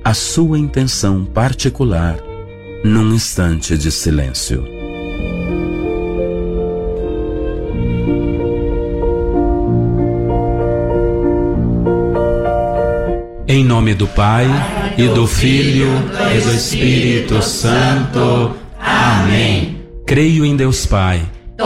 a sua intenção particular num instante de silêncio. Em nome do Pai, e do Filho, e do Espírito Santo. Amém. Creio em Deus Pai,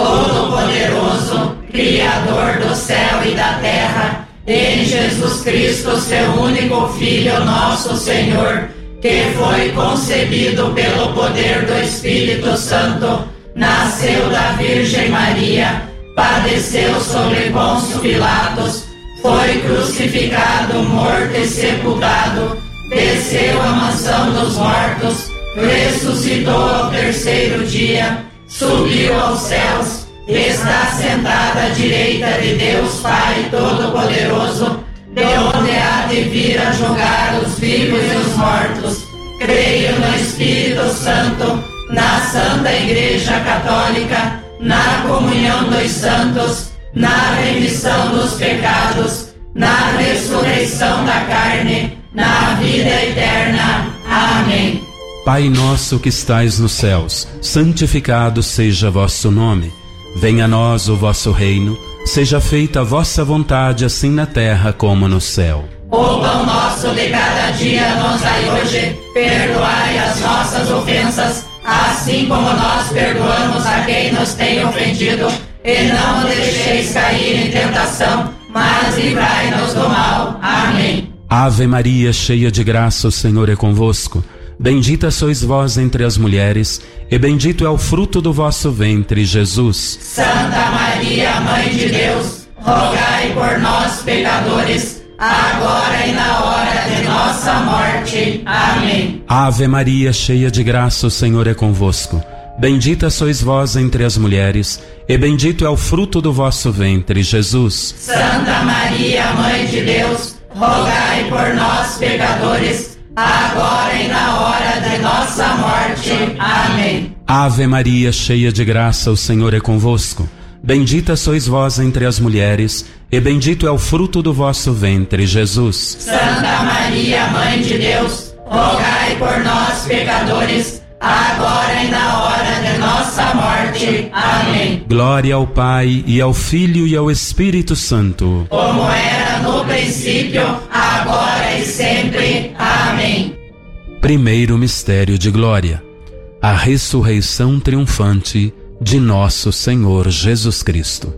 Todo-Poderoso, Criador do céu e da terra, em Jesus Cristo, seu único Filho, nosso Senhor, que foi concebido pelo poder do Espírito Santo, nasceu da Virgem Maria, padeceu sobre Pôncio Pilatos, foi crucificado, morto e sepultado, desceu à mansão dos mortos, ressuscitou ao terceiro dia, subiu aos céus, está sentado à direita de Deus Pai Todo-Poderoso, de onde há de vir a julgar os vivos e os mortos. Creio no Espírito Santo, na Santa Igreja Católica, na comunhão dos santos, na remissão dos pecados, na ressurreição da carne, na vida eterna. Amém. Pai nosso que estais nos céus, santificado seja vosso nome. Venha a nós o vosso reino, seja feita a vossa vontade, assim na terra como no céu. O pão nosso de cada dia nos dai hoje, perdoai as nossas ofensas, assim como nós perdoamos a quem nos tem ofendido, e não nos deixeis cair em tentação, mas livrai-nos do mal. Amém. Ave Maria, cheia de graça, o Senhor é convosco. Bendita sois vós entre as mulheres, e bendito é o fruto do vosso ventre, Jesus. Santa Maria, Mãe de Deus, rogai por nós, pecadores, agora e na hora de nossa morte. Amém. Ave Maria, cheia de graça, o Senhor é convosco. Bendita sois vós entre as mulheres, e bendito é o fruto do vosso ventre, Jesus. Santa Maria, Mãe de Deus, rogai por nós, pecadores, agora e na hora de nossa morte. Amém. Ave Maria, cheia de graça, o Senhor é convosco. Bendita sois vós entre as mulheres, e bendito é o fruto do vosso ventre, Jesus. Santa Maria, Mãe de Deus, rogai por nós, pecadores, agora e na hora de nossa morte. Amém. Glória ao Pai, e ao Filho, e ao Espírito Santo. Como era no princípio, agora e sempre. Amém. Primeiro mistério de glória: a ressurreição triunfante de nosso Senhor Jesus Cristo.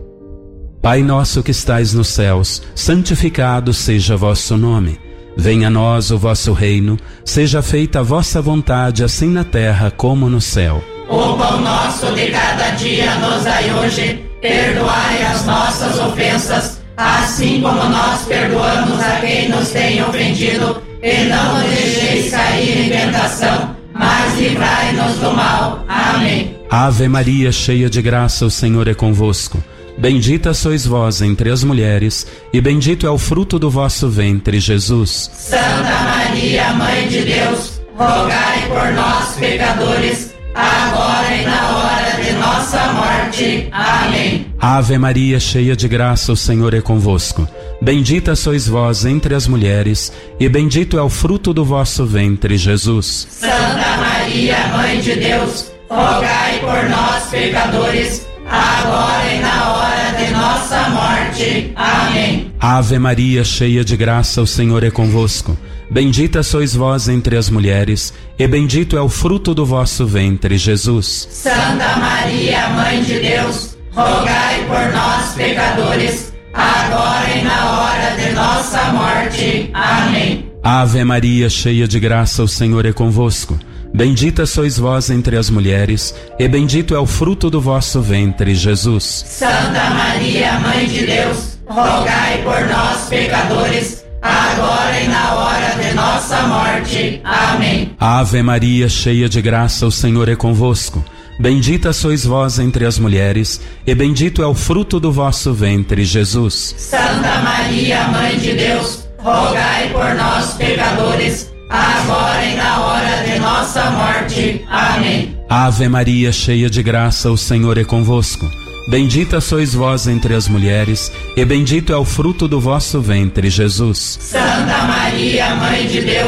Pai nosso que estais nos céus, santificado seja vosso nome. Venha a nós o vosso reino, seja feita a vossa vontade, assim na terra como no céu. O pão nosso de cada dia nos dai hoje, perdoai as nossas ofensas, assim como nós perdoamos a quem nos tem ofendido, e não nos deixeis cair em tentação, mas livrai-nos do mal. Amém. Ave Maria, cheia de graça, o Senhor é convosco. Bendita sois vós entre as mulheres, e bendito é o fruto do vosso ventre, Jesus. Santa Maria, Mãe de Deus, rogai por nós, pecadores, agora e na hora de nossa morte. Amém. Ave Maria, cheia de graça, o Senhor é convosco. Bendita sois vós entre as mulheres, e bendito é o fruto do vosso ventre, Jesus. Santa Maria, Mãe de Deus, rogai por nós, pecadores, agora e na hora de nossa morte. Amém. Ave Maria, cheia de graça, o Senhor é convosco. Bendita sois vós entre as mulheres, e bendito é o fruto do vosso ventre, Jesus. Santa Maria, Mãe de Deus, rogai por nós, pecadores, agora e na hora de nossa morte. Amém. Ave Maria, cheia de graça, o Senhor é convosco. Bendita sois vós entre as mulheres, e bendito é o fruto do vosso ventre, Jesus. Santa Maria, Mãe de Deus, rogai por nós, pecadores, agora e na hora de nossa morte. Amém. Ave Maria, cheia de graça, o Senhor é convosco. Bendita sois vós entre as mulheres, e bendito é o fruto do vosso ventre, Jesus. Santa Maria, Mãe de Deus, rogai por nós, pecadores, agora e na hora de nossa morte. Amém. Ave Maria, cheia de graça, o Senhor é convosco. Bendita sois vós entre as mulheres, e bendito é o fruto do vosso ventre, Jesus. Santa Maria, Mãe de Deus,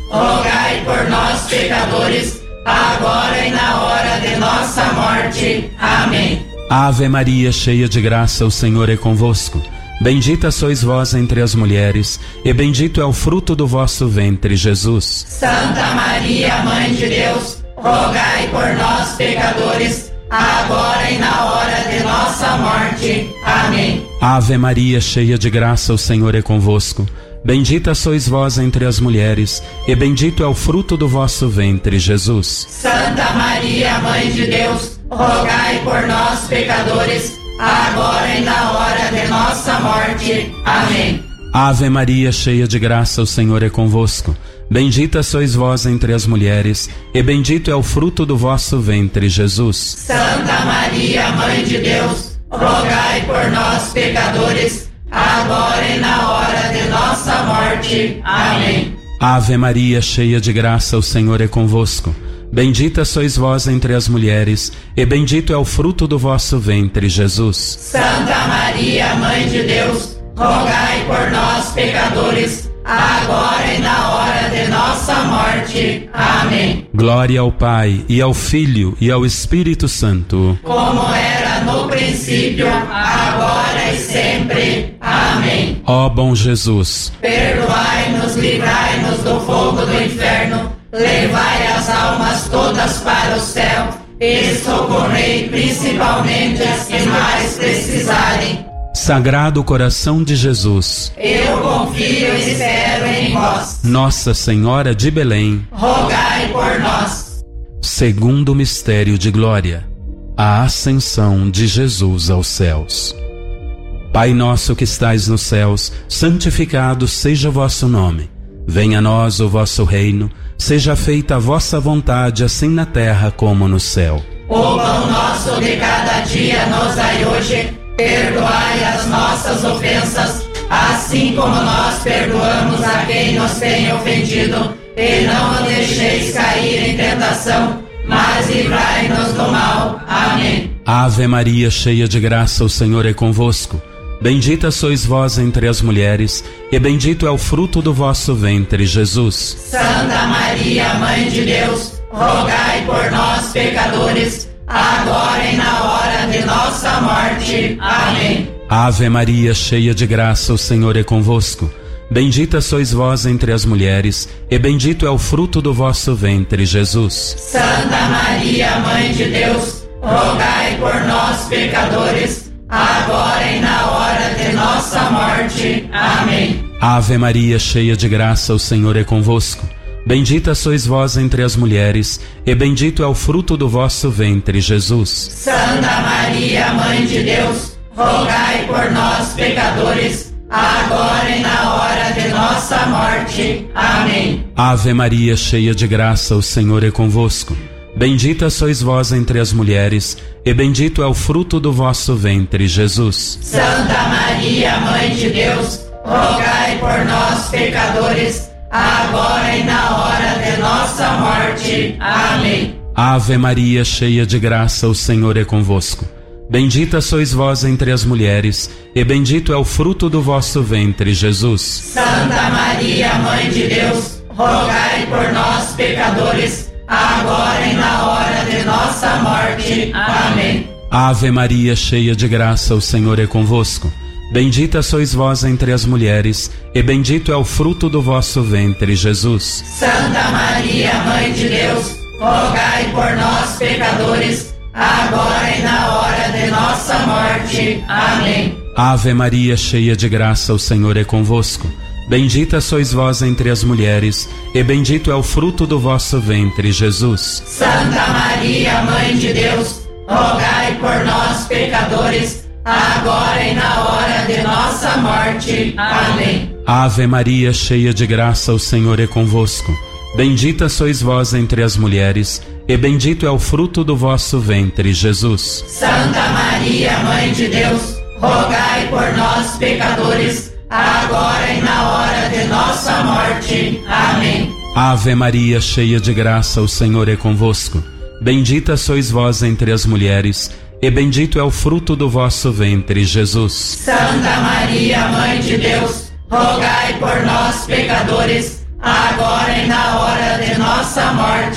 rogai por nós, pecadores, agora e na hora de nossa morte. Amém. Ave Maria, cheia de graça, o Senhor é convosco. Bendita sois vós entre as mulheres, e bendito é o fruto do vosso ventre, Jesus. Santa Maria, Mãe de Deus, rogai por nós, pecadores, agora e na hora de nossa morte. Amém. Ave Maria, cheia de graça, o Senhor é convosco. Bendita sois vós entre as mulheres, e bendito é o fruto do vosso ventre, Jesus. Santa Maria, Mãe de Deus, rogai por nós, pecadores, agora e na hora de nossa morte. Amém. Ave Maria, cheia de graça, o Senhor é convosco. Bendita sois vós entre as mulheres, e bendito é o fruto do vosso ventre, Jesus. Santa Maria, Mãe de Deus, rogai por nós, pecadores, agora e na hora de nossa morte. Amém. Ave Maria, cheia de graça, o Senhor é convosco. Bendita sois vós entre as mulheres, e bendito é o fruto do vosso ventre, Jesus. Santa Maria, Mãe de Deus, rogai por nós, pecadores, agora e na hora de nossa morte. Amém. Glória ao Pai, e ao Filho, e ao Espírito Santo. Como era no princípio, agora e sempre. Amém. Ó bom Jesus, perdoai-nos, livrai-nos do fogo do inferno, levai as almas todas para o céu, e socorrei principalmente as que mais precisarem. Sagrado Coração de Jesus, eu confio e espero em vós. Nossa Senhora de Belém, rogai por nós. Segundo mistério de glória, a ascensão de Jesus aos céus. Pai nosso que estais nos céus, santificado seja o vosso nome. Venha a nós o vosso reino, seja feita a vossa vontade, assim na terra como no céu. O pão nosso de cada dia nos dai hoje, perdoai as nossas ofensas, assim como nós perdoamos a quem nos tem ofendido, e não nos deixeis cair em tentação, mas livrai-nos do mal. Amém. Ave Maria, cheia de graça, o Senhor é convosco. Bendita sois vós entre as mulheres, e bendito é o fruto do vosso ventre, Jesus. Santa Maria, Mãe de Deus, rogai por nós, pecadores, agora e na hora de nossa morte. Amém. Ave Maria, cheia de graça, o Senhor é convosco. Bendita sois vós entre as mulheres, e bendito é o fruto do vosso ventre, Jesus. Santa Maria, Mãe de Deus, rogai por nós, pecadores, agora e na hora de nossa morte. Amém. Ave Maria, cheia de graça, o Senhor é convosco. Bendita sois vós entre as mulheres, e bendito é o fruto do vosso ventre, Jesus. Santa Maria, Mãe de Deus, rogai por nós, pecadores, agora e na hora de nossa morte. Amém. Ave Maria, cheia de graça, o Senhor é convosco. Bendita sois vós entre as mulheres, e bendito é o fruto do vosso ventre, Jesus. Santa Maria, Mãe de Deus, rogai por nós, pecadores, agora e na hora de nossa morte. Amém. Ave Maria, cheia de graça, o Senhor é convosco. Bendita sois vós entre as mulheres, e bendito é o fruto do vosso ventre, Jesus. Santa Maria, Mãe de Deus, rogai por nós, pecadores, agora e na hora de nossa morte. Amém. Ave Maria, cheia de graça, o Senhor é convosco. Bendita sois vós entre as mulheres, e bendito é o fruto do vosso ventre, Jesus. Santa Maria, Mãe de Deus, rogai por nós, pecadores, agora e na hora de nossa morte. Amém. Ave Maria, cheia de graça, o Senhor é convosco. Bendita sois vós entre as mulheres, e bendito é o fruto do vosso ventre, Jesus. Santa Maria, Mãe de Deus, rogai por nós, pecadores, agora e na hora de nossa morte. Amém. Ave Maria, cheia de graça, o Senhor é convosco. Bendita sois vós entre as mulheres, e bendito é o fruto do vosso ventre, Jesus. Santa Maria, Mãe de Deus, rogai por nós, pecadores, agora e na hora de nossa morte. Amém. Ave Maria, cheia de graça, o Senhor é convosco. Bendita sois vós entre as mulheres, e bendito é o fruto do vosso ventre, Jesus. Santa Maria, Mãe de Deus, rogai por nós, pecadores, agora e na hora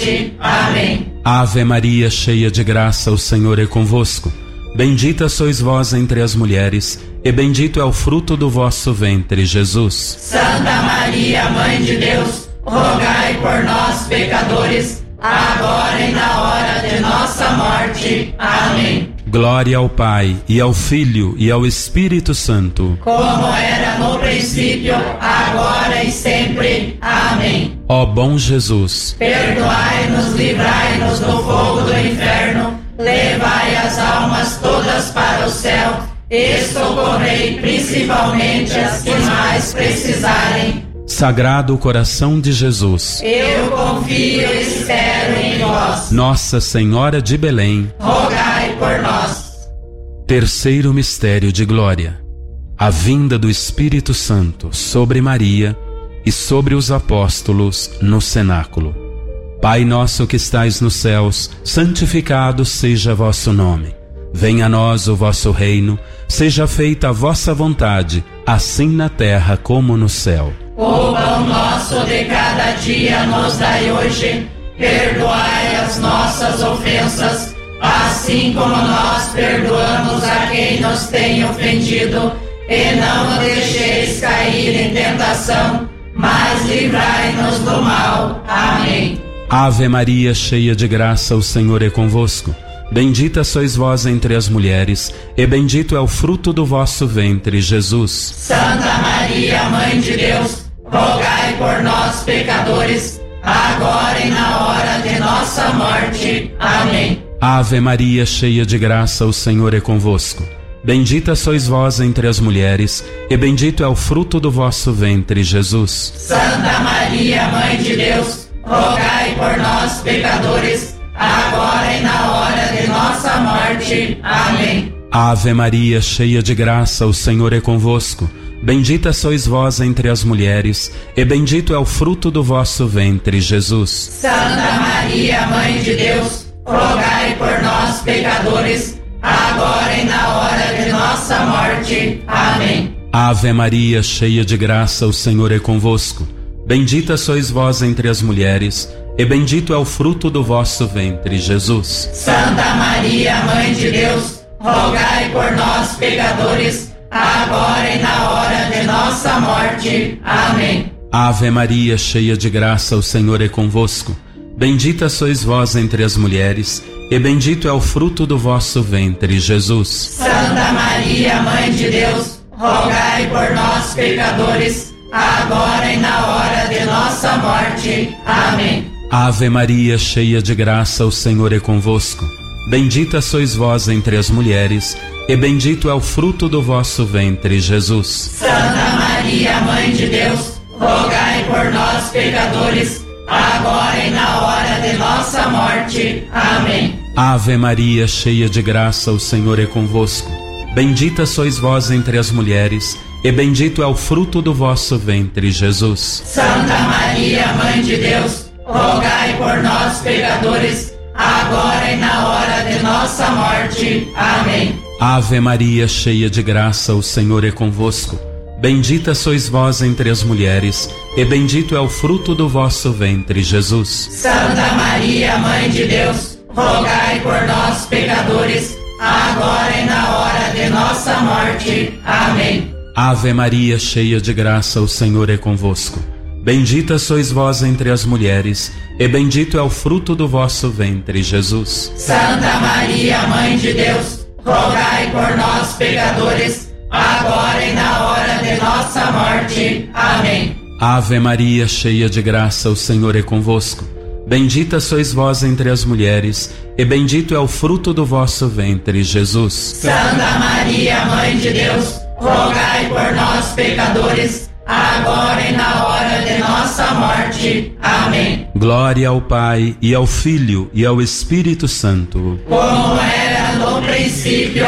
morte. Amém. Ave Maria, cheia de graça, o Senhor é convosco. Bendita sois vós entre as mulheres, e bendito é o fruto do vosso ventre, Jesus. Santa Maria, Mãe de Deus, rogai por nós, pecadores, agora e na hora de nossa morte. Amém. Glória ao Pai, e ao Filho, e ao Espírito Santo. Como era no princípio, agora e sempre. Amém. Ó bom Jesus, perdoai-nos, livrai-nos do fogo do inferno, levai as almas todas para o céu e socorrei principalmente as que mais precisarem. Sagrado Coração de Jesus, eu confio e espero em vós. Nossa Senhora de Belém, rogai por nós. Terceiro mistério de glória: a vinda do Espírito Santo sobre Maria e sobre os apóstolos no cenáculo. Pai nosso que estais nos céus, santificado seja vosso nome. Venha a nós o vosso reino, seja feita a vossa vontade, assim na terra como no céu. O pão nosso de cada dia nos dai hoje, perdoai as nossas ofensas, assim como nós perdoamos a quem nos tem ofendido, e não nos deixeis cair em tentação, mas livrai-nos do mal. Amém. Ave Maria, cheia de graça, o Senhor é convosco. Bendita sois vós entre as mulheres, e bendito é o fruto do vosso ventre, Jesus. Santa Maria, Mãe de Deus, rogai por nós, pecadores, agora e na hora de nossa morte. Amém. Ave Maria, cheia de graça, o Senhor é convosco. Bendita sois vós entre as mulheres, e bendito é o fruto do vosso ventre, Jesus. Santa Maria, Mãe de Deus, rogai por nós, pecadores, agora e na hora de nossa morte. Amém. Ave Maria, cheia de graça, o Senhor é convosco. Bendita sois vós entre as mulheres, e bendito é o fruto do vosso ventre, Jesus. Santa Maria, Mãe de Deus, rogai por nós, pecadores, agora e na hora de nossa morte. Amém. Ave Maria, cheia de graça, o Senhor é convosco. Bendita sois vós entre as mulheres, e bendito é o fruto do vosso ventre, Jesus. Santa Maria, Mãe de Deus, rogai por nós, pecadores, agora e na hora de nossa morte. Amém. Ave Maria, cheia de graça, o Senhor é convosco. Bendita sois vós entre as mulheres, e bendito é o fruto do vosso ventre, Jesus. Santa Maria, Mãe de Deus, rogai por nós, pecadores, agora e na hora de nossa morte. Amém. Ave Maria, cheia de graça, o Senhor é convosco. Bendita sois vós entre as mulheres, e bendito é o fruto do vosso ventre, Jesus. Santa Maria, Mãe de Deus, rogai por nós, pecadores, agora e na hora de nossa morte. Amém. Ave Maria, cheia de graça, o Senhor é convosco. Bendita sois vós entre as mulheres, e bendito é o fruto do vosso ventre, Jesus. Santa Maria, Mãe de Deus, rogai por nós, pecadores, agora e na hora de nossa morte. Amém. Ave Maria, cheia de graça, o Senhor é convosco. Bendita sois vós entre as mulheres, e bendito é o fruto do vosso ventre, Jesus. Santa Maria, Mãe de Deus, rogai por nós, pecadores, agora e na hora de nossa morte. Amém. Ave Maria, cheia de graça, o Senhor é convosco. Bendita sois vós entre as mulheres, e bendito é o fruto do vosso ventre, Jesus. Santa Maria, Mãe de Deus, rogai por nós, pecadores, agora e na hora de nossa morte. Amém. Ave Maria, cheia de graça, o Senhor é convosco. Bendita sois vós entre as mulheres, e bendito é o fruto do vosso ventre, Jesus. Santa Maria, Mãe de Deus, rogai por nós, pecadores, agora e na hora de nossa morte. Amém. Glória ao Pai, e ao Filho, e ao Espírito Santo. Como era no princípio,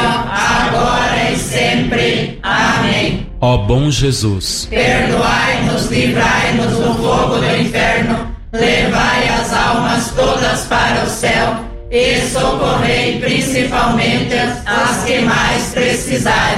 agora e sempre. Amém. Ó bom Jesus, perdoai-nos, livrai-nos do fogo do inferno, levai as almas todas para o céu e socorrei principalmente as que mais precisarem.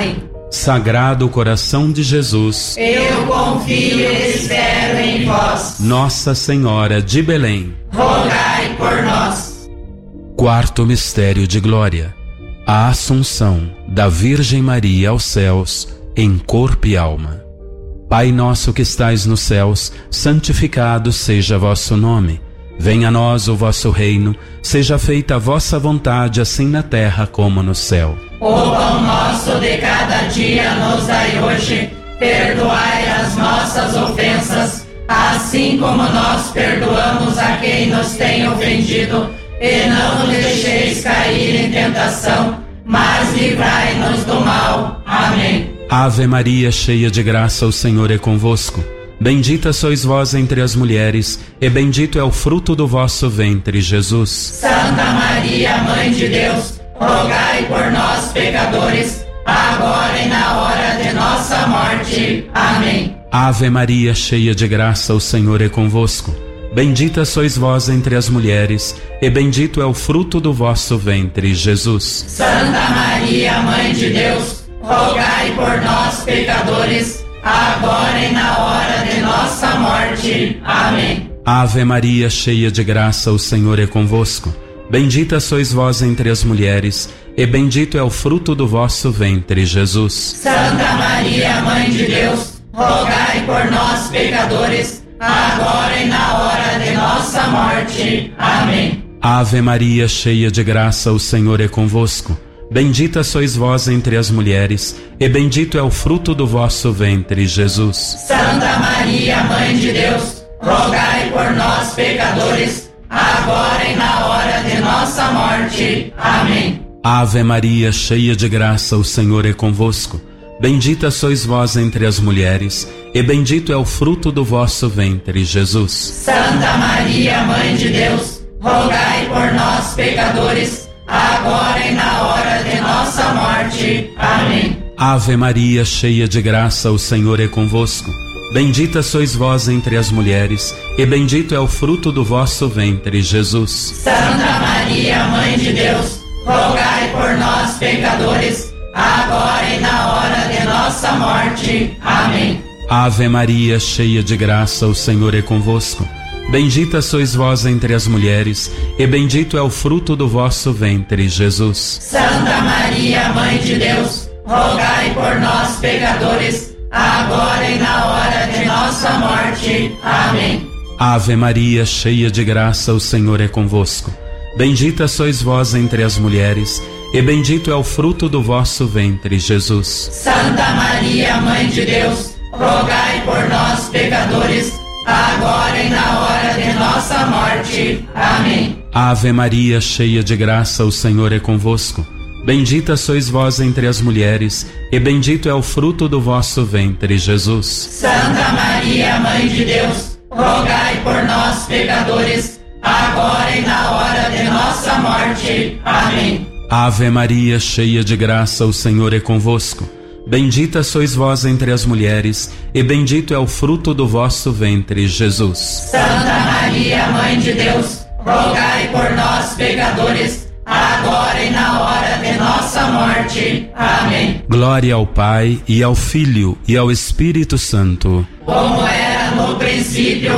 Sagrado Coração de Jesus, eu confio e espero em vós. Nossa Senhora de Belém, rogai por nós. Quarto mistério de glória: a Assunção da Virgem Maria aos céus, em corpo e alma. Pai nosso que estais nos céus, santificado seja vosso nome. Venha a nós o vosso reino, seja feita a vossa vontade, assim na terra como no céu. O pão nosso de cada dia nos dai hoje, perdoai as nossas ofensas, assim como nós perdoamos a quem nos tem ofendido, e não nos deixeis cair em tentação, mas livrai-nos do mal. Amém. Ave Maria, cheia de graça, o Senhor é convosco. Bendita sois vós entre as mulheres, e bendito é o fruto do vosso ventre, Jesus. Santa Maria, Mãe de Deus, rogai por nós, pecadores, agora e na hora de nossa morte. Amém. Ave Maria, cheia de graça, o Senhor é convosco. Bendita sois vós entre as mulheres, e bendito é o fruto do vosso ventre, Jesus. Santa Maria, Mãe de Deus, rogai por nós, pecadores, agora e na hora de nossa morte. Amém. Ave Maria, cheia de graça, o Senhor é convosco. Bendita sois vós entre as mulheres, e bendito é o fruto do vosso ventre, Jesus. Santa Maria, Mãe de Deus, rogai por nós, pecadores, agora e na hora de nossa morte. Amém. Ave Maria, cheia de graça, o Senhor é convosco. Bendita sois vós entre as mulheres, e bendito é o fruto do vosso ventre, Jesus. Santa Maria, Mãe de Deus, rogai por nós, pecadores, agora e na hora de nossa morte. Amém. Ave Maria, cheia de graça, o Senhor é convosco. Bendita sois vós entre as mulheres, e bendito é o fruto do vosso ventre, Jesus. Santa Maria, Mãe de Deus, rogai por nós, pecadores, agora e na hora de nossa morte. Amém. Ave Maria, cheia de graça, o Senhor é convosco. Bendita sois vós entre as mulheres, e bendito é o fruto do vosso ventre, Jesus. Santa Maria, Mãe de Deus, rogai por nós, pecadores, agora e na hora de nossa morte. Amém. Ave Maria, cheia de graça, o Senhor é convosco. Bendita sois vós entre as mulheres, e bendito é o fruto do vosso ventre, Jesus. Santa Maria, Mãe de Deus, rogai por nós, pecadores, agora e na hora de nossa morte. Amém. Ave Maria, cheia de graça, o Senhor é convosco. Bendita sois vós entre as mulheres, e bendito é o fruto do vosso ventre, Jesus. Santa Maria, Mãe de Deus, rogai por nós, pecadores, agora e na hora de nossa morte. Amém. Ave Maria, cheia de graça, o Senhor é convosco. Bendita sois vós entre as mulheres, e bendito é o fruto do vosso ventre, Jesus. Santa Maria, Mãe de Deus, rogai por nós, pecadores, agora e na hora de nossa morte. Amém. Ave Maria, cheia de graça, o Senhor é convosco. Bendita sois vós entre as mulheres, e bendito é o fruto do vosso ventre, Jesus. Santa Maria, Mãe de Deus, rogai por nós, pecadores, agora e na hora de nossa morte. Amém. Glória ao Pai, e ao Filho, e ao Espírito Santo. Como era no princípio,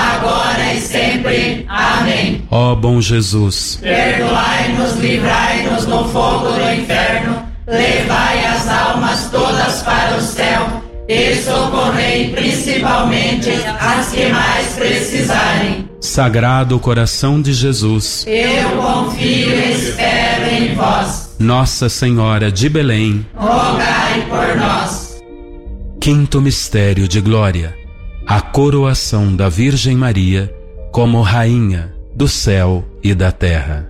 agora e sempre. Amém. Ó bom Jesus, perdoai-nos, livrai-nos do fogo do inferno, levai as almas todas para o céu e socorrei principalmente as que mais precisarem. Sagrado Coração de Jesus, eu confio e espero em vós. Nossa Senhora de Belém, rogai por nós. Quinto mistério de glória: a coroação da Virgem Maria como Rainha do céu e da terra.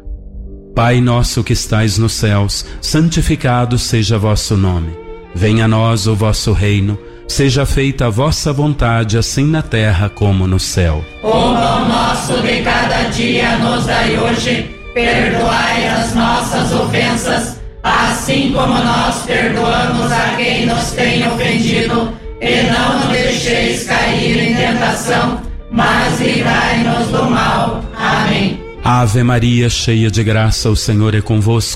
Pai nosso que estais nos céus, santificado seja vosso nome. Venha a nós o vosso reino, seja feita a vossa vontade, assim na terra como no céu. O pão nosso de cada dia nos dai hoje, perdoai as nossas ofensas, assim como nós perdoamos a quem nos tem ofendido, e não nos deixeis cair em tentação, mas livrai-nos do mal. Amém. Ave Maria, cheia de graça, o Senhor é convosco.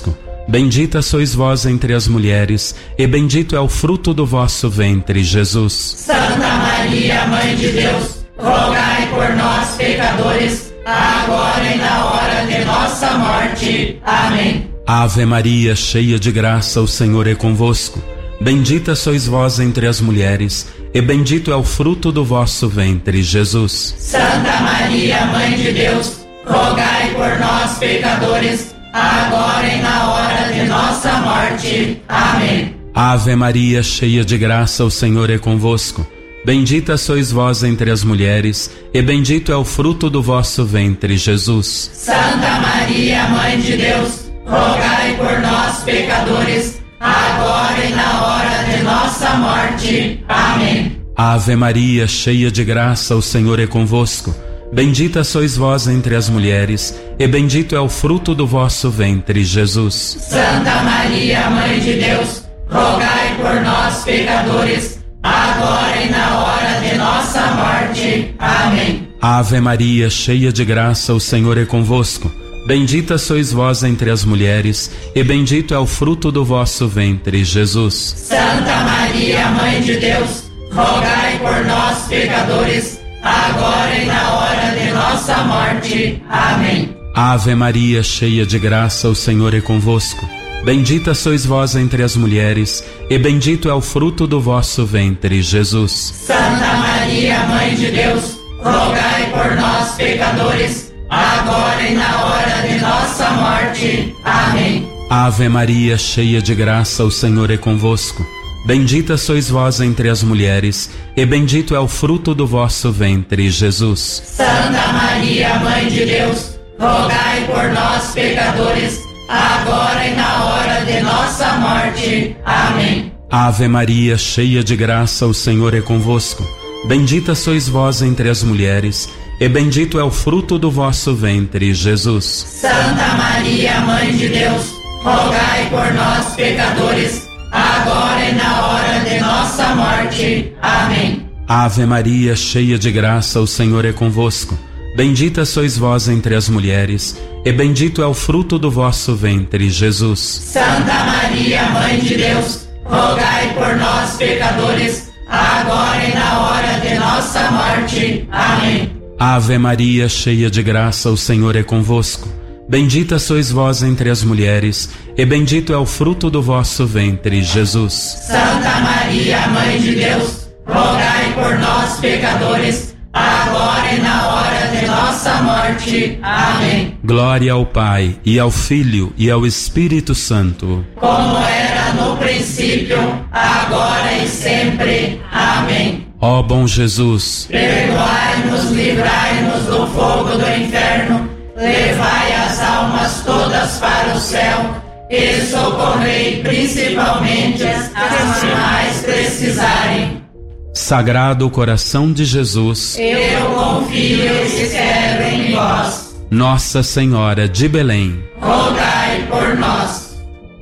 Bendita sois vós entre as mulheres, e bendito é o fruto do vosso ventre, Jesus. Santa Maria, Mãe de Deus, rogai por nós, pecadores, agora e na hora de nossa morte. Amém. Ave Maria, cheia de graça, o Senhor é convosco. Bendita sois vós entre as mulheres, e bendito é o fruto do vosso ventre, Jesus. Santa Maria, Mãe de Deus, rogai por nós, pecadores, agora e na hora de nossa morte. Amém. Ave Maria, cheia de graça, o Senhor é convosco. Bendita sois vós entre as mulheres, e bendito é o fruto do vosso ventre, Jesus. Santa Maria, Mãe de Deus, rogai por nós, pecadores, agora e na hora de nossa morte. Amém. Ave Maria, cheia de graça, o Senhor é convosco. Bendita sois vós entre as mulheres, e bendito é o fruto do vosso ventre, Jesus. Santa Maria, Mãe de Deus, rogai por nós, pecadores, agora e na hora de nossa morte. Amém. Ave Maria, cheia de graça, o Senhor é convosco. Bendita sois vós entre as mulheres, e bendito é o fruto do vosso ventre, Jesus. Santa Maria, Mãe de Deus, rogai por nós, pecadores, agora e na hora de nossa morte. Amém. Ave Maria, cheia de graça, o Senhor é convosco. Bendita sois vós entre as mulheres, e bendito é o fruto do vosso ventre, Jesus. Santa Maria, Mãe de Deus, rogai por nós, pecadores, agora e na hora de nossa morte. Amém. Ave Maria, cheia de graça, o Senhor é convosco. Bendita sois vós entre as mulheres, e bendito é o fruto do vosso ventre, Jesus. Santa Maria, Mãe de Deus, rogai por nós, pecadores, agora e na hora de nossa morte. Amém. Ave Maria, cheia de graça, o Senhor é convosco. Bendita sois vós entre as mulheres, e bendito é o fruto do vosso ventre, Jesus. Santa Maria, Mãe de Deus, rogai por nós, pecadores, agora e na hora de nossa morte. Amém. Ave Maria, cheia de graça, o Senhor é convosco. Bendita sois vós entre as mulheres, e bendito é o fruto do vosso ventre, Jesus. Santa Maria, Mãe de Deus, rogai por nós, pecadores, agora e na hora de nossa morte. Amém. Ave Maria, cheia de graça, o Senhor é convosco. Bendita sois vós entre as mulheres, e bendito é o fruto do vosso ventre, Jesus. Santa Maria, Mãe de Deus, rogai por nós, pecadores, agora e na hora de nossa morte. Amém. Glória ao Pai, e ao Filho, e ao Espírito Santo. Como era no princípio, agora e sempre. Amém. Ó bom Jesus, perdoai-nos, livrai-nos do fogo do inferno, levai as almas todas para o céu e socorrei principalmente as que mais precisarem. Sagrado Coração de Jesus, eu confio e espero em vós. Nossa Senhora de Belém, rogai por nós.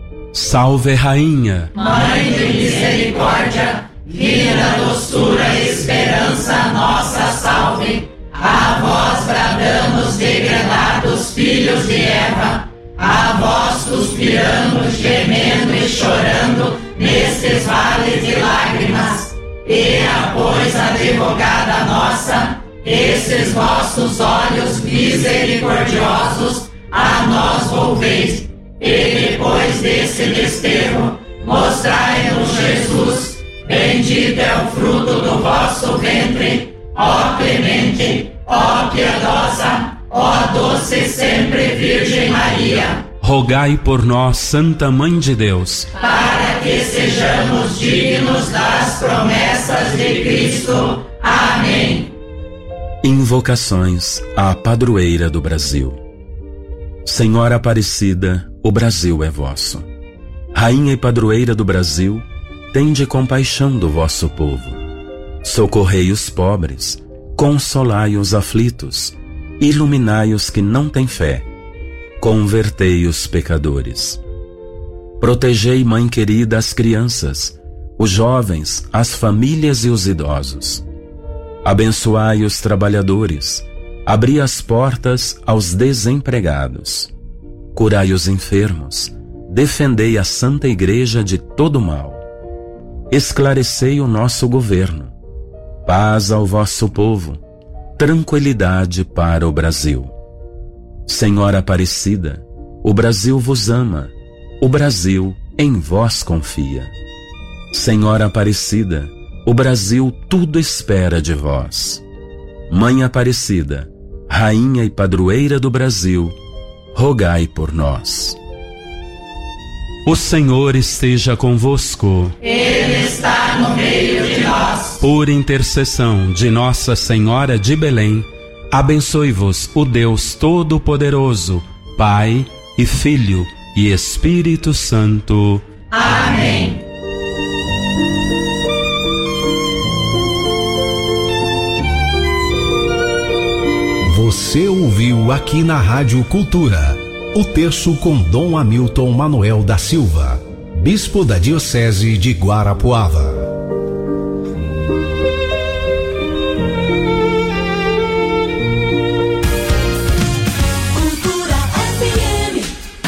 Salve Rainha, Mãe de misericórdia, vida, doçura e esperança, nossa salve. A vós bradamos, degredados filhos de Eva, a vós suspirando, gemendo e chorando nestes vales de lágrimas. E pois, advogada nossa, esses vossos olhos misericordiosos a nós volveis, e depois desse desterro mostrai-nos Jesus. Bendito é o fruto do vosso ventre, ó clemente, ó piedosa, ó doce sempre Virgem Maria. Rogai por nós, Santa Mãe de Deus, para que sejamos dignos das promessas de Cristo. Amém. Invocações à Padroeira do Brasil. Senhora Aparecida, o Brasil é vosso. Rainha e Padroeira do Brasil, tende compaixão do vosso povo. Socorrei os pobres, consolai os aflitos, iluminai os que não têm fé, convertei os pecadores. Protegei, Mãe querida, as crianças, os jovens, as famílias e os idosos. Abençoai os trabalhadores, abri as portas aos desempregados. Curai os enfermos, defendei a Santa Igreja de todo mal. Esclarecei o nosso governo. Paz ao vosso povo. Tranquilidade para o Brasil. Senhora Aparecida, o Brasil vos ama. O Brasil em vós confia. Senhora Aparecida, o Brasil tudo espera de vós. Mãe Aparecida, Rainha e Padroeira do Brasil, rogai por nós. O Senhor esteja convosco. Ele está no meio de nós. Por intercessão de Nossa Senhora de Belém, abençoe-vos o Deus Todo-Poderoso, Pai e Filho e Espírito Santo. Amém. Você ouviu aqui na Rádio Cultura o terço com Dom Hamilton Manuel da Silva, Bispo da Diocese de Guarapuava. Cultura FM.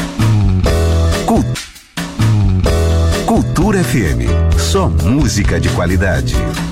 Cultura FM, só música de qualidade.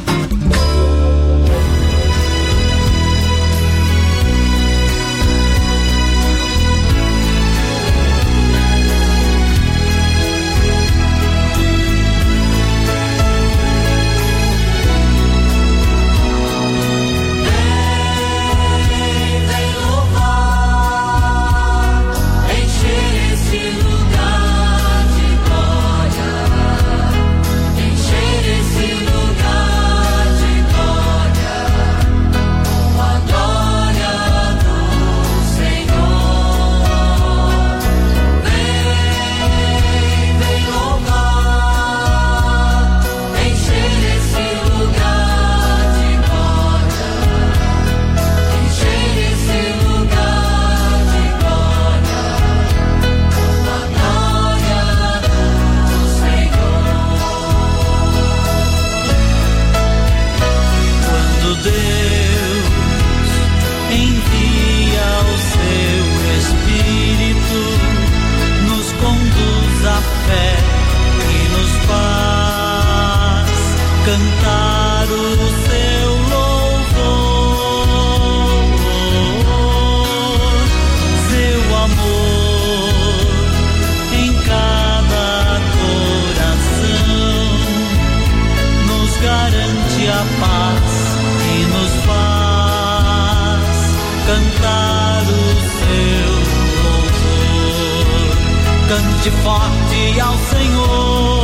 Cante forte ao Senhor.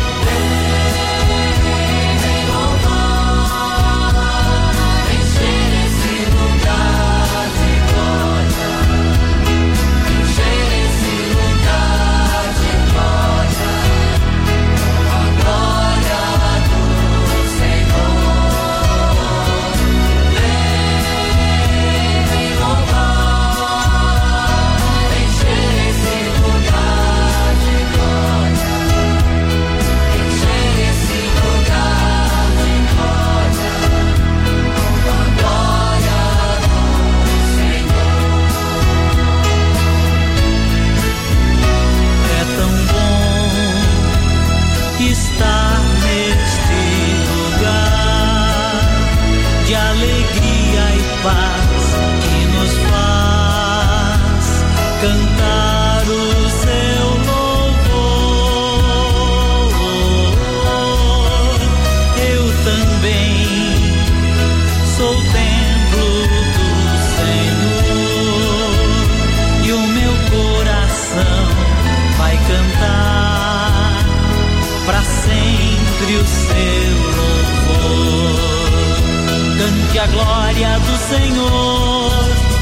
A glória do Senhor.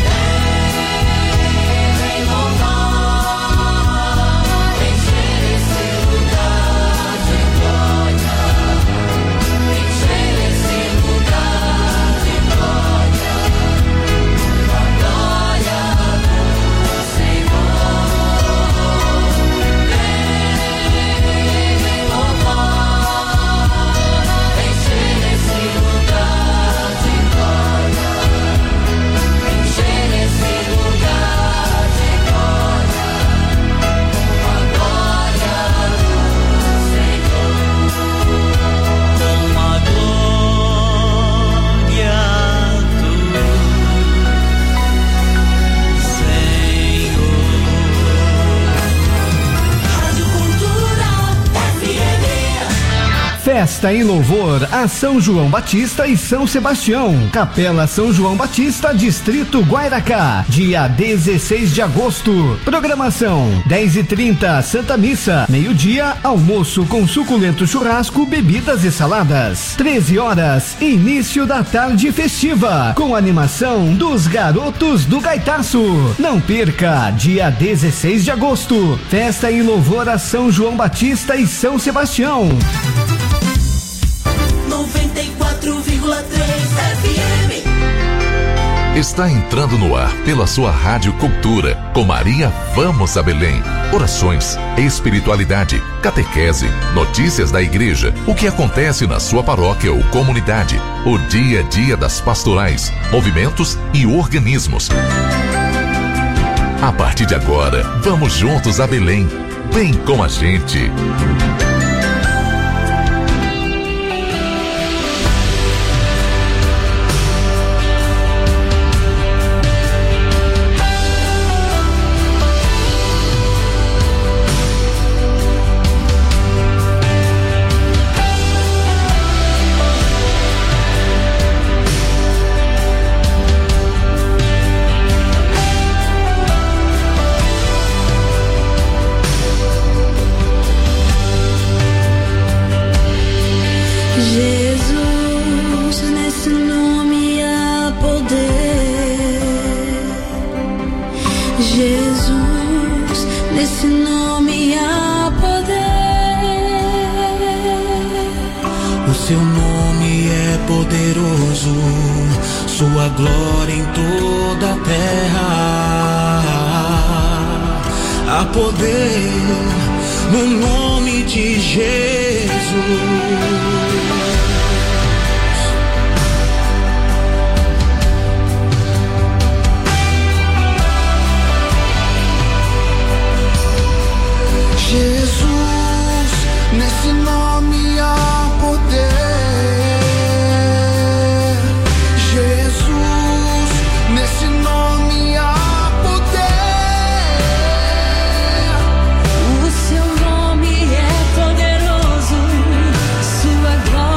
Vem louvar, encher esse lugar de glória, encher esse lugar de glória, a glória do Senhor. Vem louvar, encher esse lugar. Festa em louvor a São João Batista e São Sebastião. Capela São João Batista, Distrito Guairacá, dia 16 de agosto. Programação: 10h30, Santa Missa. Meio-dia, almoço com suculento churrasco, bebidas e saladas. 13 horas, início da tarde festiva, com animação dos Garotos do Gaitaço. Não perca, dia 16 de agosto. Festa em louvor a São João Batista e São Sebastião. 94,3 FM. Está entrando no ar pela sua Rádio Cultura. Com Maria, vamos a Belém. Orações, espiritualidade, catequese, notícias da igreja, o que acontece na sua paróquia ou comunidade, o dia a dia das pastorais, movimentos e organismos. A partir de agora, vamos juntos a Belém. Vem com a gente. Jesus, nesse nome há poder. Jesus, nesse nome há poder. O seu nome é poderoso, sua glória em toda a terra. Há poder no nome de Jesus. Jesus, nesse nome há poder. Jesus, nesse nome há poder. O seu nome é poderoso, sua glória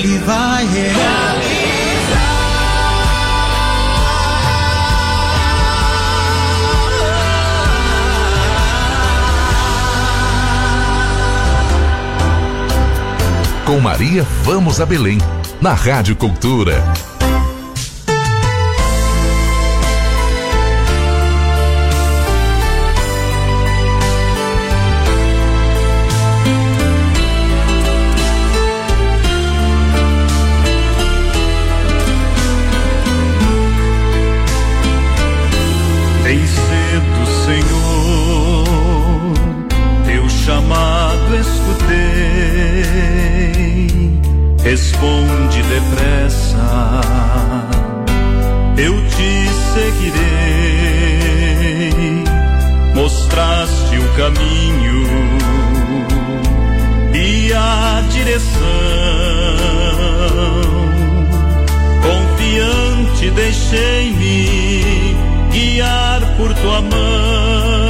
Ele vai realizar. Com Maria, vamos a Belém, na Rádio Cultura. Bem cedo, Senhor, teu chamado escutei. Responde depressa, eu te seguirei. Mostraste o caminho e a direção. Confiante deixei-me guiar por tua mão.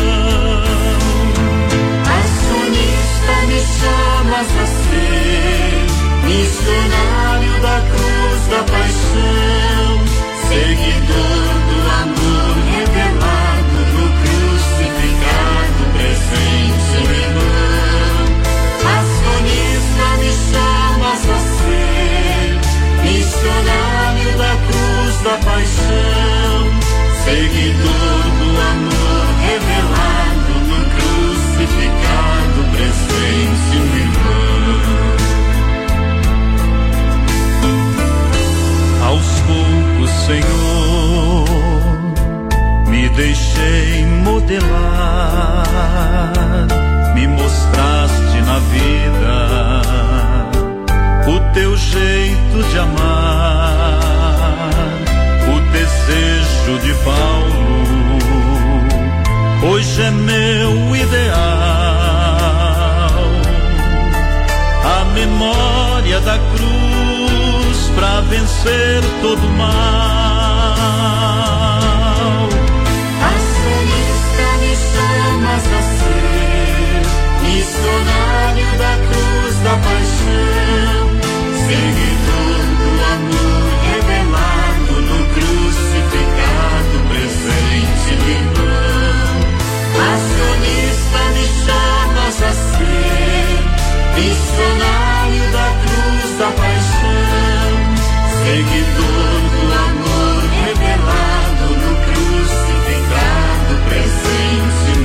Acionista, me chamas a ser missionário da cruz da paixão, seguidor do amor revelado no crucificado, presente em irmão. Acionista, me chamas a ser missionário da cruz da paixão, seguidor do amor revelado no crucificado, presente no irmão. Aos poucos, Senhor, me deixei modelar, me mostraste na vida o teu jeito de amar, o desejo de Paulo, hoje é meu ideal, a memória da cruz pra vencer todo mal. Acionista, me chamas a ser missionário da cruz da paixão, seguidor do amor revelado no crucificado, presente no irmão. Acionista, me chamas a ser missionário da cruz da paixão, seguidor do amor revelado no crucificado, presente no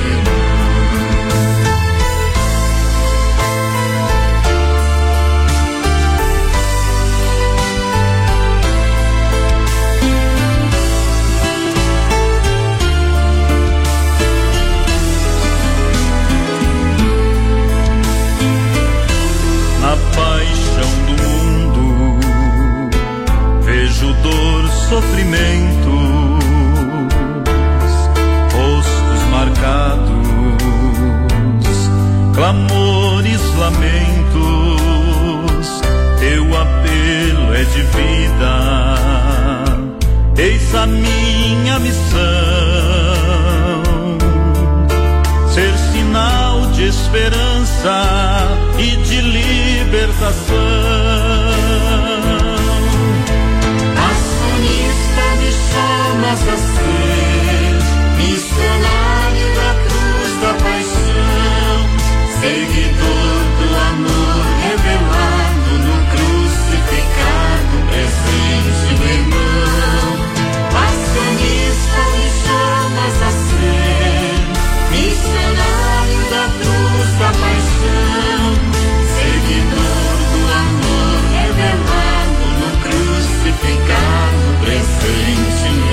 Na paixão do mundo vejo dor, sofrimentos, rostos marcados, clamores, lamentos. Teu apelo é de vida, eis a minha missão, ser sinal de esperança e de libertação. Acionista, me chamas a ser missionário da cruz da paixão, seguidor do amor revelado no crucificado, presente no irmão. Acionista, me chamas a ser missionário da cruz da paixão, seguidor do amor revelado no crucificado, presente no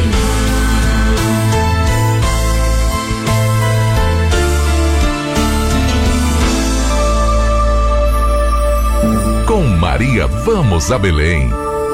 irmão. Com Maria, vamos a Belém.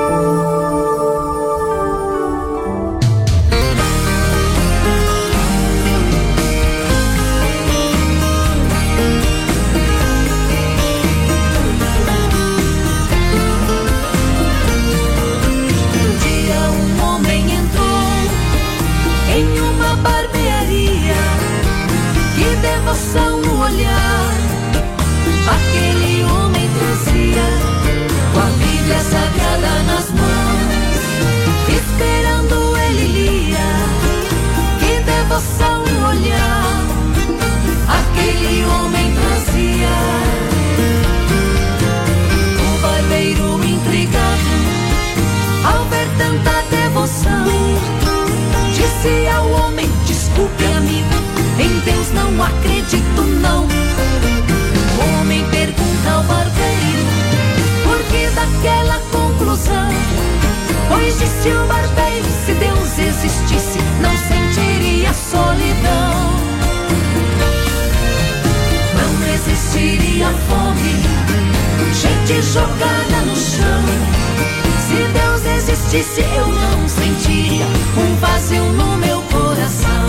Devoção no olhar, aquele homem trazia com a vida existisse eu não sentiria um vazio no meu coração.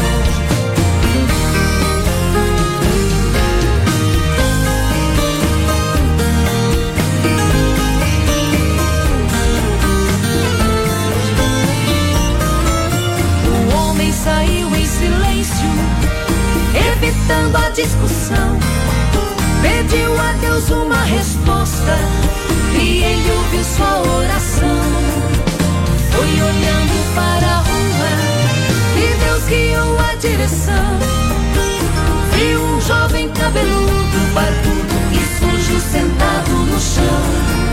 O homem saiu em silêncio, evitando a discussão. Pediu a Deus uma resposta e ele ouviu sua oração. Foi olhando para a rua e Deus guiou a direção. Viu um jovem cabeludo, barbudo e sujo sentado no chão.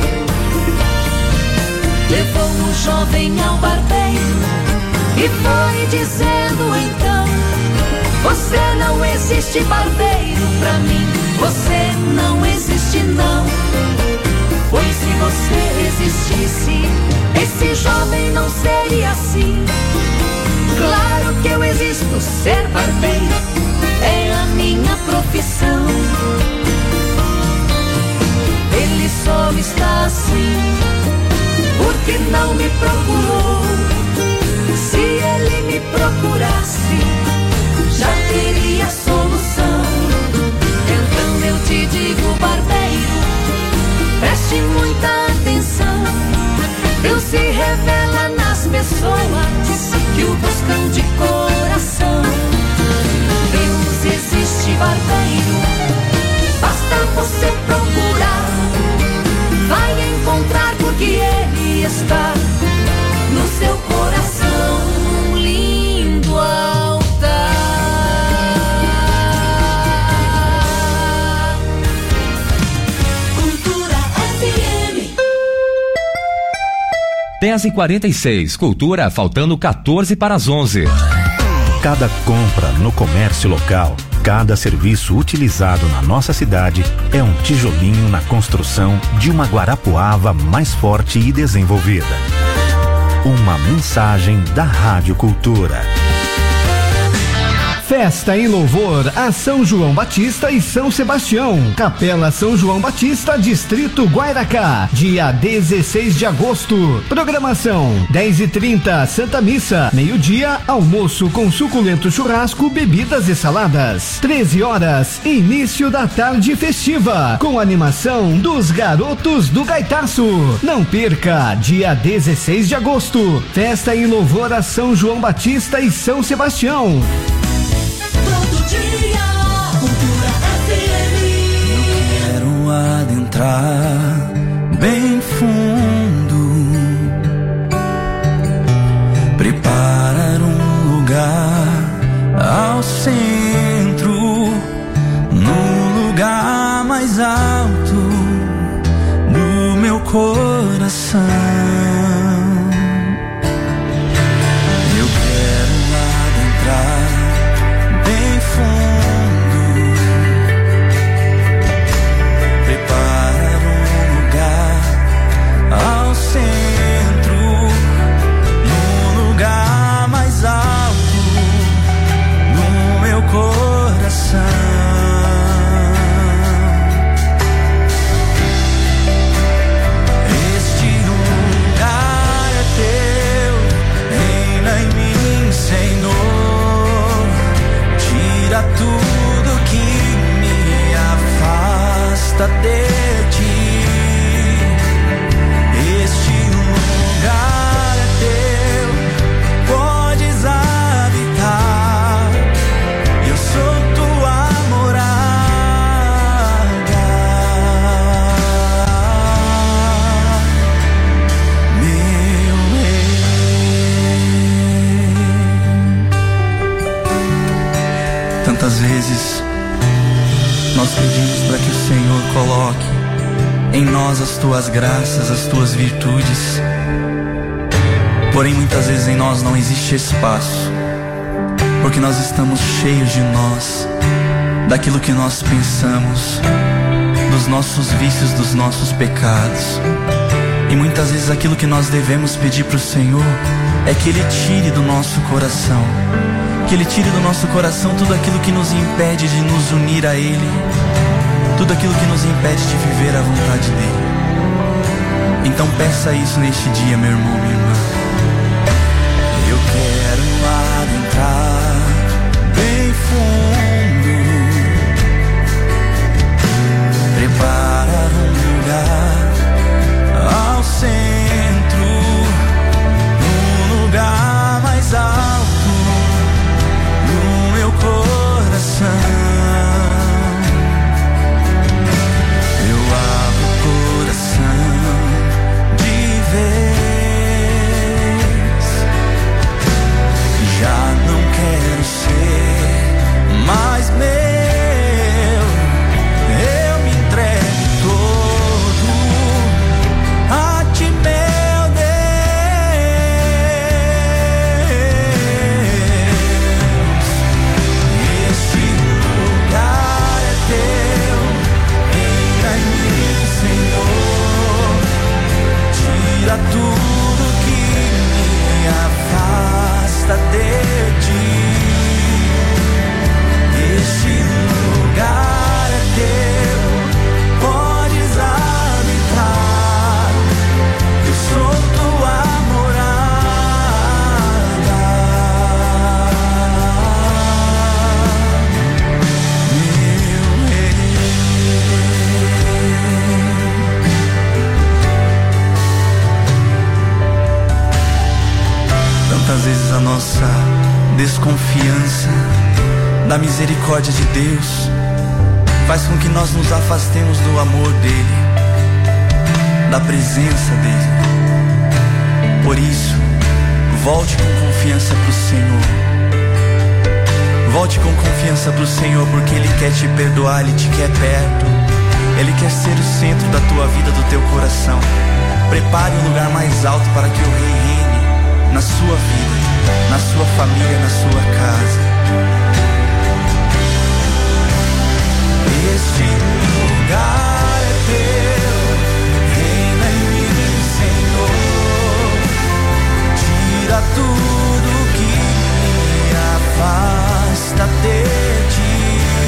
Levou o jovem ao barbeiro e foi dizendo então: você não existe, barbeiro, pra mim você não existe não. Pois se você existisse, esse jovem não seria assim. Claro que eu existo, ser barbeiro é a minha profissão. Ele só está assim porque não me procurou. Se ele me procurasse, já teria solução. Então eu te digo, barbeiro, preste muita atenção. Deus se revela nas pessoas que o buscam de coração. Deus existe, barbeiro, basta você procurar. Vai encontrar porque Ele está no seu coração, lindo altar. 10h46, Cultura, faltando 14 para as 11. Cada compra no comércio local, cada serviço utilizado na nossa cidade é um tijolinho na construção de uma Guarapuava mais forte e desenvolvida. Uma mensagem da Rádio Cultura. Festa em louvor a São João Batista e São Sebastião. Capela São João Batista, Distrito Guairacá. Dia 16 de agosto. Programação: 10h30, Santa Missa. Meio-dia, almoço com suculento churrasco, bebidas e saladas. 13 horas, início da tarde festiva, com animação dos Garotos do Gaitaço. Não perca, dia 16 de agosto. Festa em louvor a São João Batista e São Sebastião. Adentrar bem fundo, preparar um lugar ao centro, no lugar mais alto do meu coração. Eu quero adentrar bem fundo, ao centro, no lugar mais alto do meu coração. Este lugar é teu, reina em mim, Senhor. Tira tudo que me afasta de ti. Este lugar é teu, podes habitar. Eu sou tua morada. Meu rei. Tantas vezes nós pedimos para que o Senhor coloque em nós as tuas graças, as tuas virtudes. Porém, muitas vezes em nós não existe espaço, porque nós estamos cheios de nós, daquilo que nós pensamos, dos nossos vícios, dos nossos pecados. E muitas vezes aquilo que nós devemos pedir para o Senhor é que Ele tire do nosso coração, que Ele tire do nosso coração tudo aquilo que nos impede de nos unir a Ele, tudo aquilo que nos impede de viver a vontade dEle. Então peça isso neste dia, meu irmão, minha irmã. Eu quero adentrar bem fundo, preparar um lugar ao centro, num lugar mais alto, no meu coração. Eu abro o coração de vez, já não quero ser mais meu, eu me entrego todo a ti, meu Deus. Este lugar é teu, entra em mim, Senhor, tira tudo que me afasta de ti. Este lugar é teu, podes habitar, eu sou tua morada, meu rei. Tantas vezes a nossa desconfiança da misericórdia de Deus faz com que nós nos afastemos do amor dele, da presença dele. Por isso, volte com confiança pro Senhor. Volte com confiança pro Senhor, porque Ele quer te perdoar, Ele te quer perto. Ele quer ser o centro da tua vida, do teu coração. Prepare um lugar mais alto para que o Rei reine na sua vida, na sua família, na sua casa. Este lugar é teu, reina em mim, Senhor, tira tudo que me afasta de ti.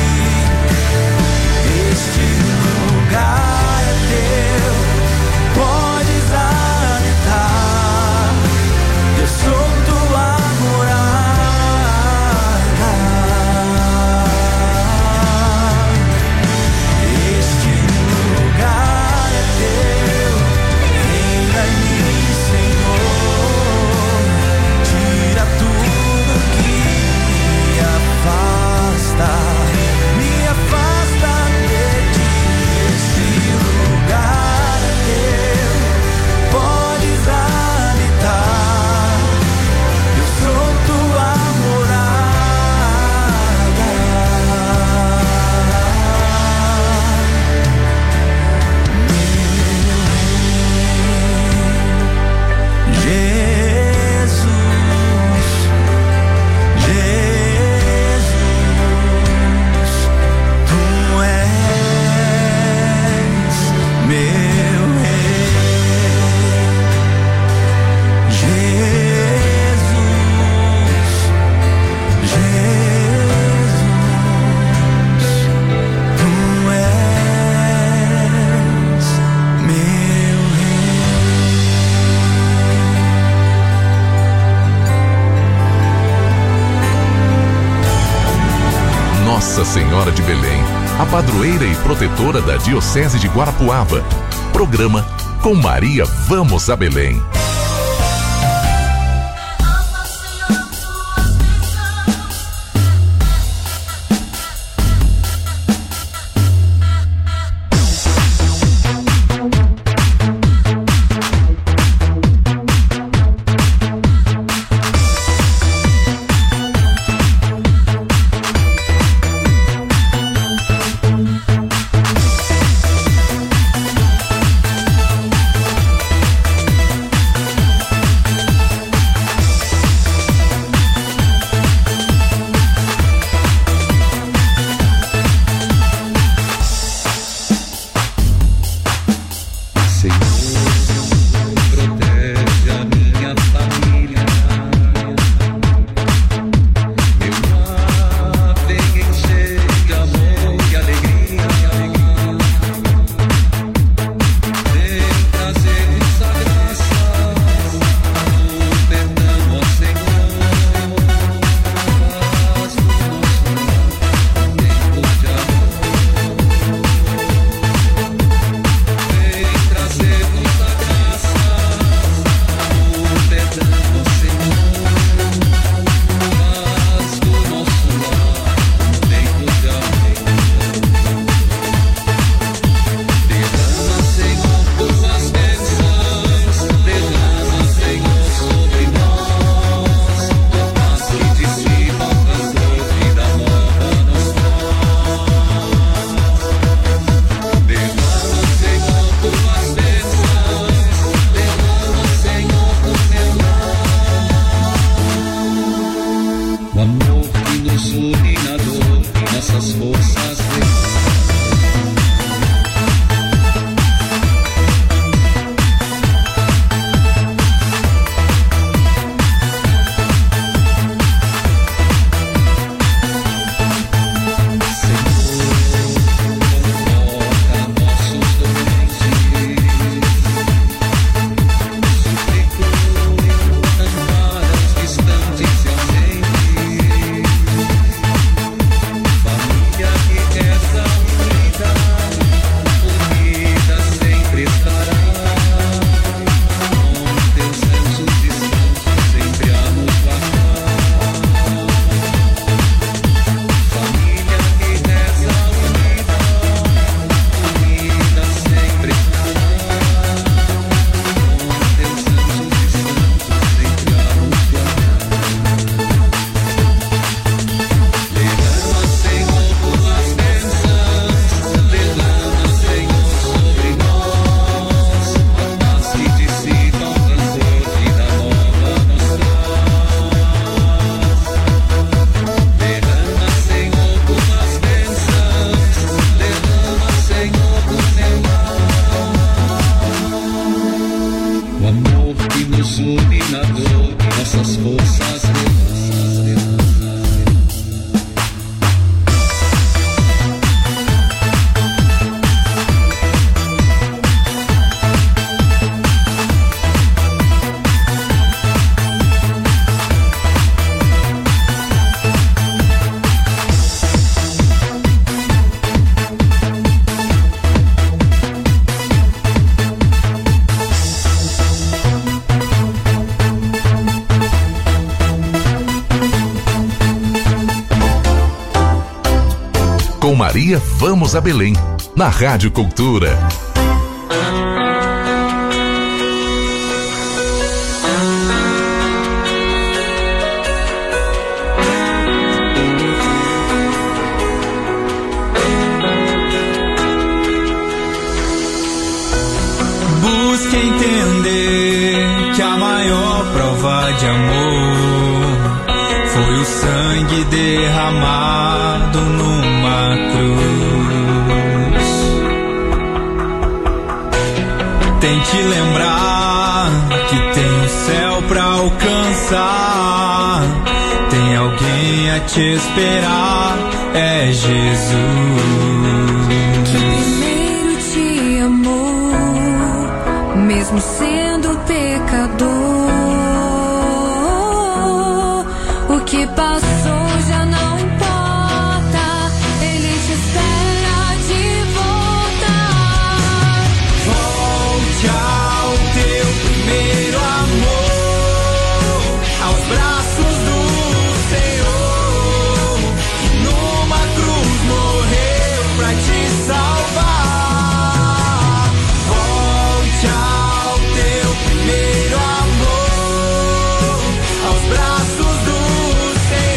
Este lugar é teu, podes habitar, eu sou tua morada. Este lugar é teu, reina em mim, Senhor, tira tudo que me afasta de ti. Este lugar é teu, podes habitar, eu sou tua morada. Jesus, Jesus, tu és meu rei. Jesus, Jesus, tu és meu rei. Nossa Senhora de Belém, a padroeira e protetora da Diocese de Guarapuava. Programa Com Maria Vamos a Belém. iluminador, nossas forças Maria, vamos a Belém, na Rádio Cultura. Busque entender que a maior prova de amor foi o sangue derramado numa cruz. Tente lembrar que tem o céu pra alcançar, tem alguém a te esperar, é Jesus. Que primeiro te amou, mesmo sendo pecador. O que passou já não importa, Ele te espera de volta. Volte ao teu primeiro amor, aos braços do Senhor, que numa cruz morreu pra te salvar. Volte ao teu primeiro amor, aos braços do Senhor.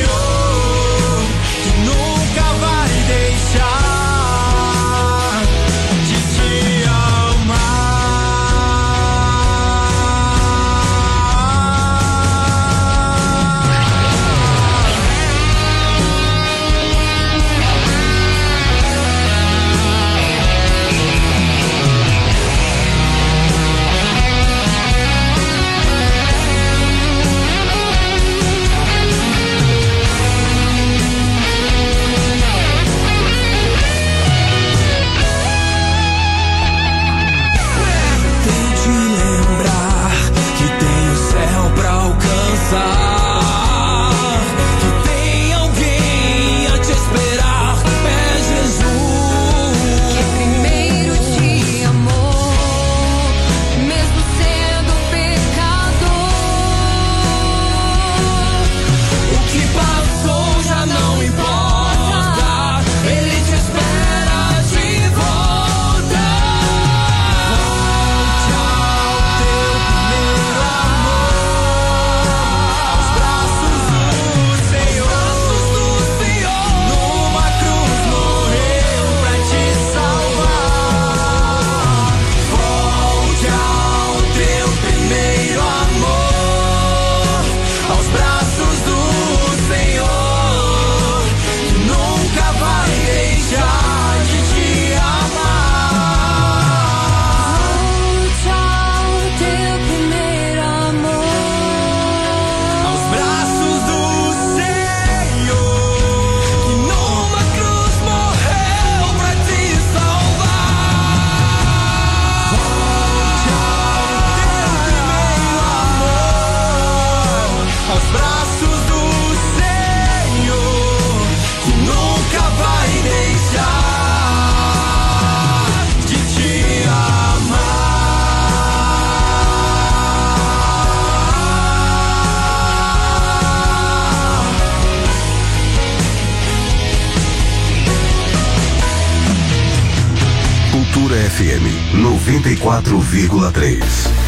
Cultura FM 94,3.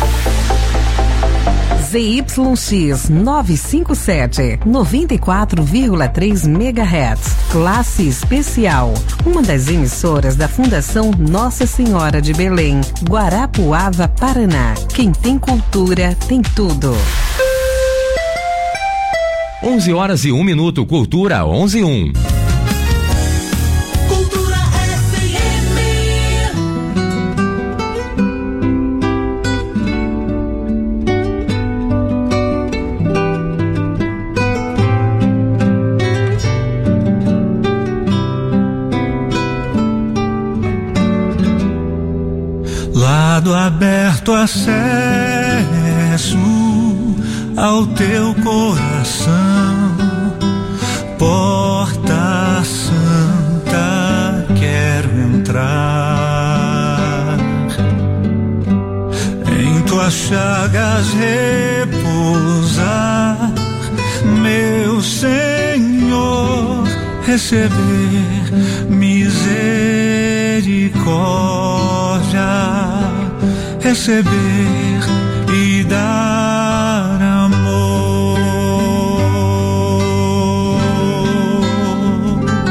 ZYX 957, 94,3 MHz. Classe especial. Uma das emissoras da Fundação Nossa Senhora de Belém, Guarapuava, Paraná. Quem tem cultura, tem tudo. 11h01. Cultura 11:01. Lado aberto, acesso ao teu coração, porta santa, quero entrar, em tuas chagas repousar, meu Senhor, receber misericórdia, receber e dar